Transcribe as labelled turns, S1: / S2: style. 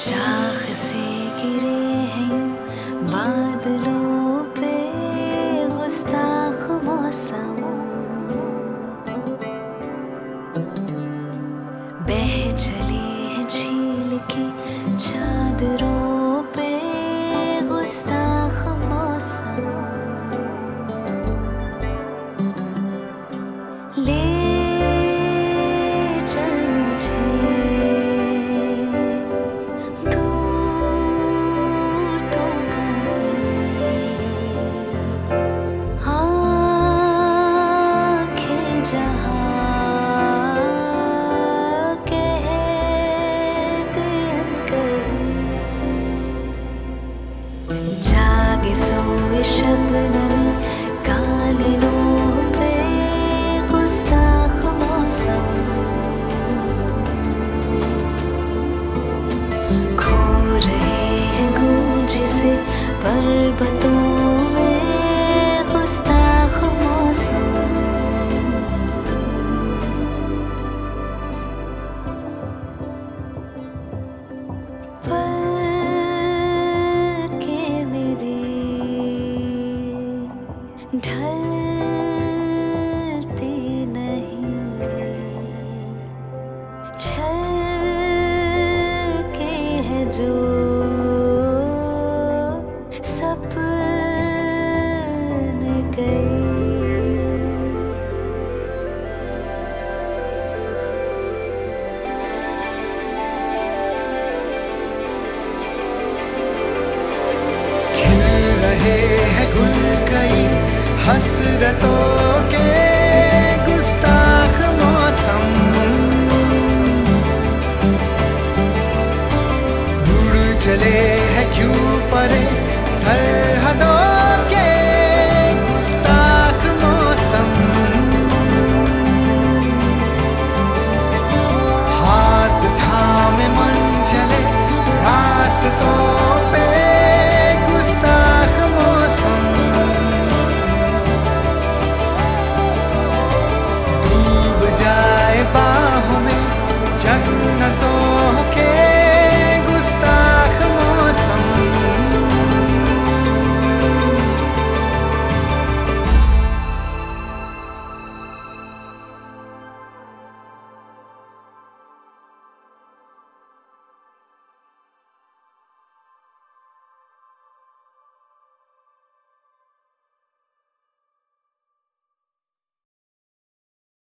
S1: शाख से गिरे हैं बादलों पे गुस्ताख मौसम, बह चले हैं झील की चादरों पे गुस्ताख मौसम। ले चल मुझे दूर तो कहीं, आँखें जहाँ कहते अनकही, जागे सोए शबनमी कालिनों पे गुस्ताख मौसम। खो रहे हैं गूंज से पर्वतों में गुस्ताख मौसम। पलकें मेरी ढलती नहीं, छलके है जो सपने गए।
S2: खिल रहे हैं गुल कई हसरतों के गुस्ताख मौसम, उड़ चले हैं क्यों परे सर